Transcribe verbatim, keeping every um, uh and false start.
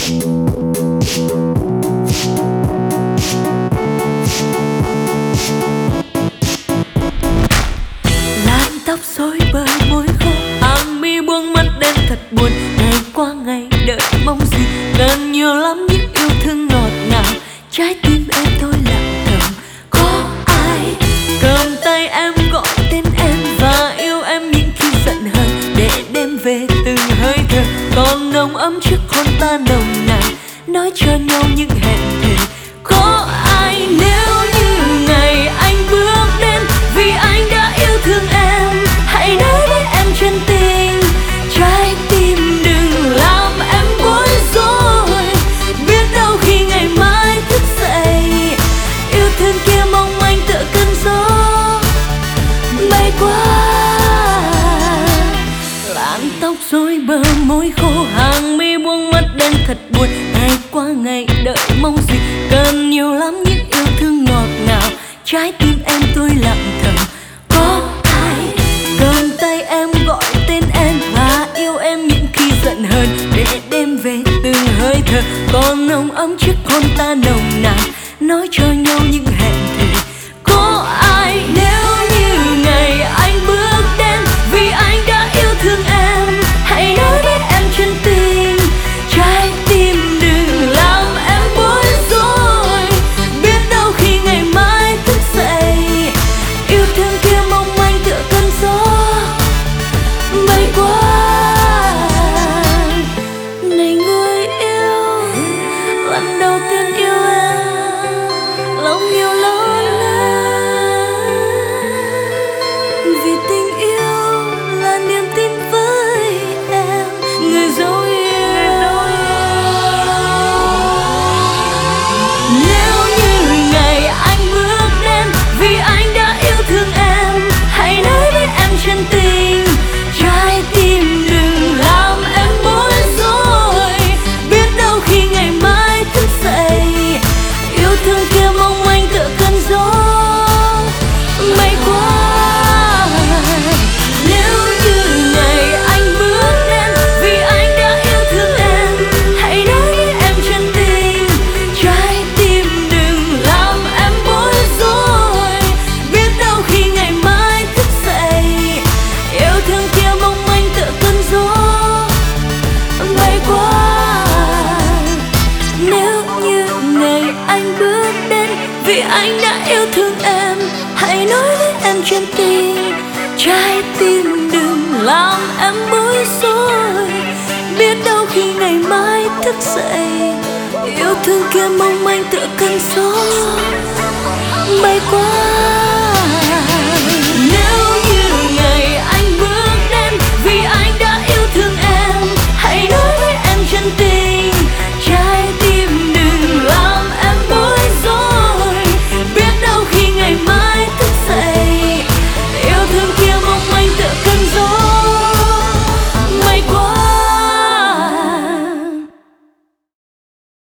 Làn tóc rối bời môi khô, hàng mi buông mắt đen thật buồn. Ngày qua ngày đợi mong gì, cần nhiều lắm những yêu thương ngọt ngào. Trái tim em thôi lặng thầm, có ai cầm tay em gọi tên em và yêu em những khi giận hờn, để đêm về từng hơi thở còn nồng ấm trước hôn ta nồng nàn, nói cho nhau những hẹn thề. Có ai nếu như ngày anh bước đến vì anh đã yêu thương em, hãy nói với em chân tình. Trái tim đừng làm em bối rối, biết đâu khi ngày mai thức dậy, yêu thương kia mong manh tựa cơn gió bay qua. Làn tóc rối bờ môi khô, hàng mi buông mắt đen thật buồn. Ngày qua ngày đợi mong gì, cần nhiều lắm những yêu thương ngọt ngào. Trái tim em tôi lặng thầm, có ai cầm tay em gọi tên em và yêu em những khi giận hờn, để đêm về từng hơi thở còn nồng ấm trước hôn ta nồng nàn, nói cho nhau những hẹn thề. Có ai nếu như ngày anh bước đến vì anh đã yêu thương em, hãy nói với em chân tình. Trái tim đừng làm em bối rối, biết đâu khi ngày mai thức dậy, yêu thương kia mong manh tựa cơn gió bay qua. Này người yêu, lần đầu tiên yêu em, lòng nhiều lo lắng, vì tình yêu là niềm tin với em, người dấu yêu. Nếu như ngày anh bước đến vì anh đã yêu thương em, hãy nói với em chân tình. Trái tim đừng làm em bối rối, biết đâu khi ngày mai thức dậy, yêu thương kia mong manh tựa cơn gió bay qua. Nếu như ngày anh bước đến vì anh đã yêu thương em, hãy nói với em chân tình. Trái tim đừng làm em bối rối, biết đâu khi ngày mai thức dậy, yêu thương kia mong manh tựa cơn gió bay qua. Nếu như ngày anh bước đến vì anh đã yêu thương em, hãy nói với em chân tình. Trái tim đừng làm em bối rối, biết đâu khi ngày mai thức dậy, yêu thương kia mong manh tựa cơn gió bay qua.